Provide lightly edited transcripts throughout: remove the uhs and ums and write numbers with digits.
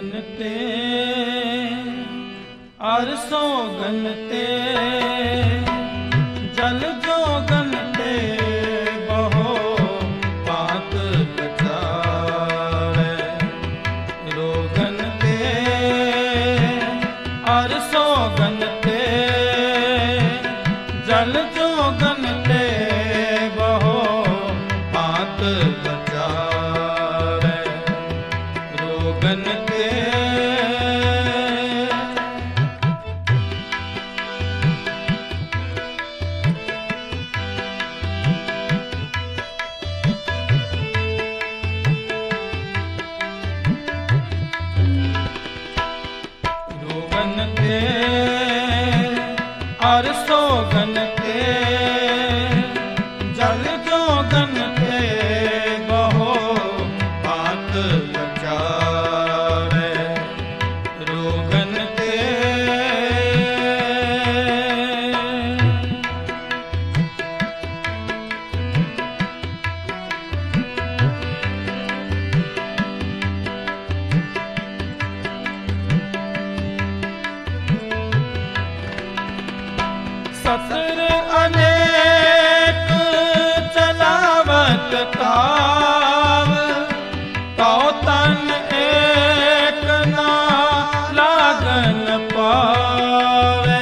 रोगन ते अरसोगन ते जल जोगन ते बहो पात बचावे। रोगन ते अरसोगन ते जल जोगन ते बहो पात बचावे। रोगन ते अरसोगन ते जल जोगन ते बहो पात बचावे। रोगन ते सतर अनेक चलावत ताव तो तन एक ना लागन पावे।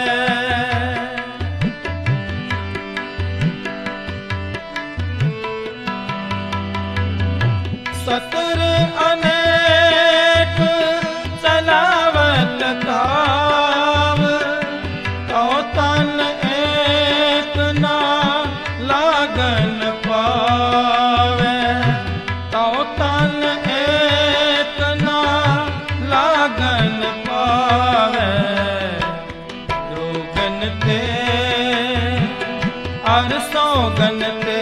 सतर अनेक चलावत ताव तो तन एक ना लागन पावे। तो तन एक ना लागन पावे। रोगन ते अरसोगन ते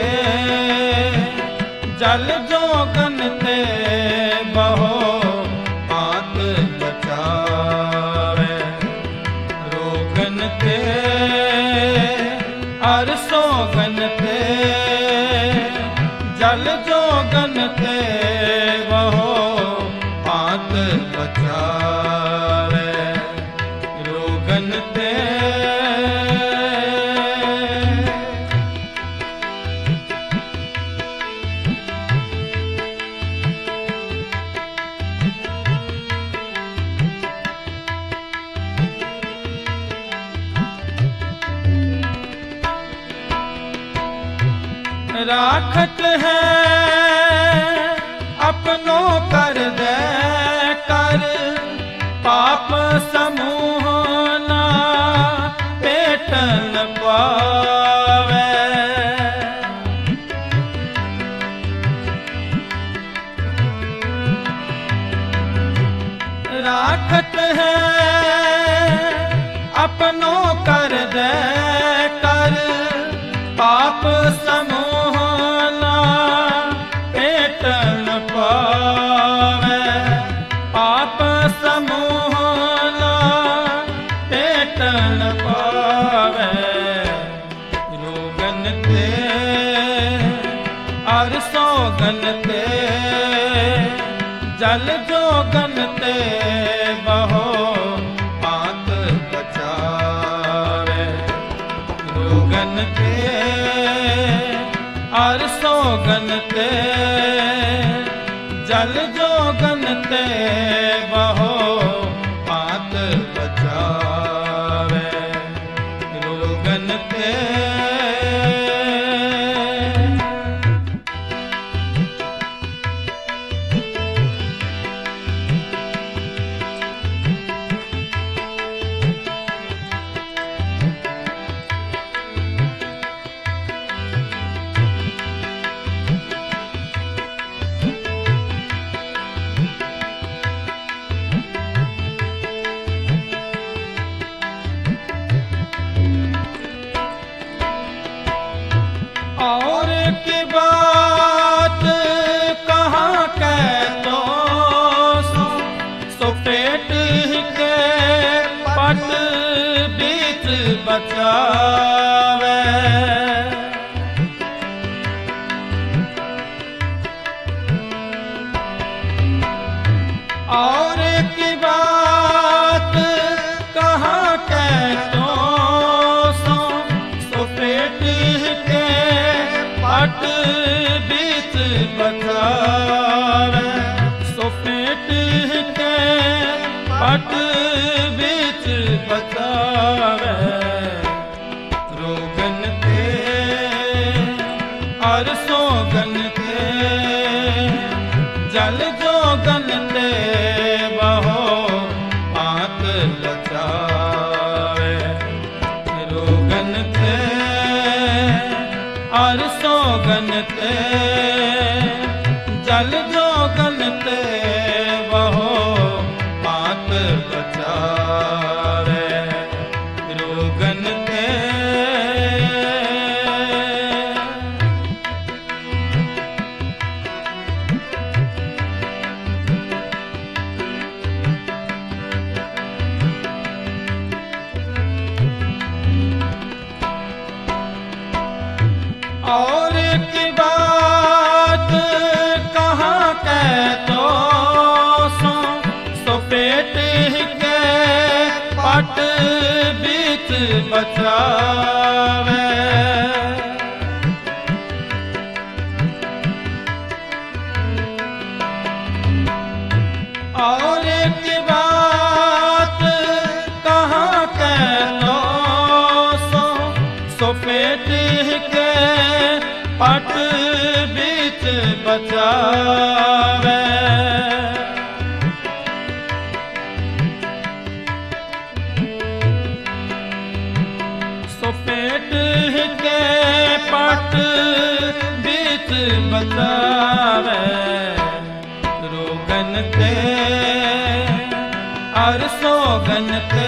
जल जोगन ते बहो पात बचावे। रोगन ते अरसोगन ते जल जोगन ते बहो पात बचावे। रोगन ते राखत है अपनों कर दे कर पाप समूह ना पेटन पावे। राखत है अपनों कर दे कर पाप समूह ना पेटन पावे। पाप समूह ना पेटन पावे। रोगन ते अरसोगन ते जल जोगन ते बहो पात बचावे। रोगन ते अरसोगन ते जल जोगन ते बहो पात बचावे। रोगन ते और की बात कहाँ कह तो सो पेट के पट बीच बचावे। और की बचावे, सो पेट के पट बीच बचावे। रोगन ते और सोगन ते जल जोगन ते बहो पात लचावे। रोगन ते और सोगन ते जल जोगन ते बहो पात बचावे। रोगन ते और की बात कहाँ कह तो सो पेट के पट बीच बचावे। और की बात कहाँ कह तो सो पेट के पट बीच बचावे। सो पेट के पट बीच बचावे। रोगन ते और सोगन ते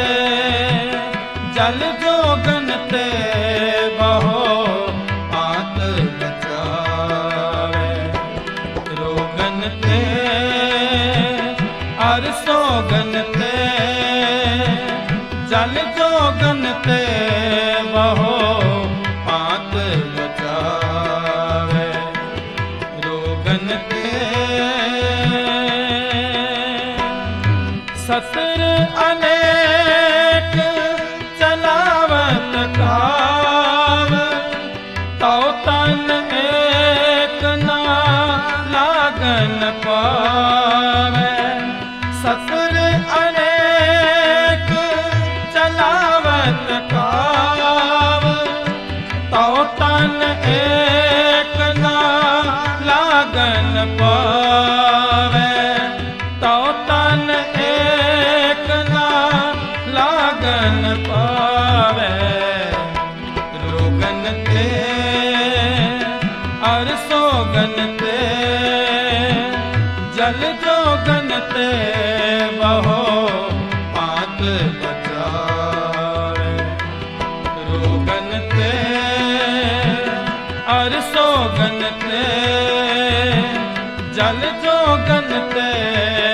जल जोगन ते बहो पात बचावे। रोगन ते और सोगन ते जल जोगन ते बहो पात बचावे। रोगन ते सतर अनेक चलावत काव, तो तन एक ना लागन पावे। सतर अनेक चलावत काव, तो तन एक ना लागन पावे। तो तन एक ना लागन पावे। रोगन ते और सोगन ते जल जोगन ते बहो पात बचावे। रोगन ते और सोगन ते जल जोगन ते